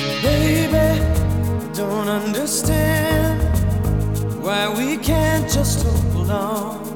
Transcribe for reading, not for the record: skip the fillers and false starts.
Baby, don't understand why we can't just hold on.